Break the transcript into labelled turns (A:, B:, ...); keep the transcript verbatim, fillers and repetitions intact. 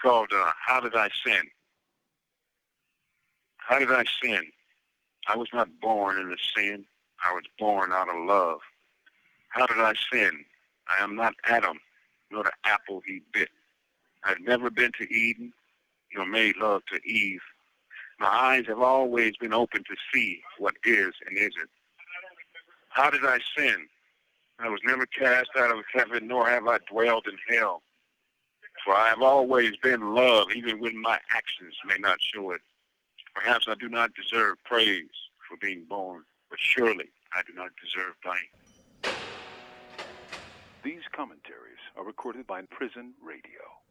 A: called uh, How Did I Sin? How did I sin? I was not born in a sin. I was born out of love. How did I sin? I am not Adam, nor the apple he bit. I've never been to Eden, nor made love to Eve. My eyes have always been open to see what is and isn't. How did I sin? I was never cast out of heaven, nor have I dwelled in hell. For I have always been love, even when my actions may not show it. Perhaps I do not deserve praise for being born, but surely I do not deserve blame.
B: These commentaries are recorded by Prison Radio.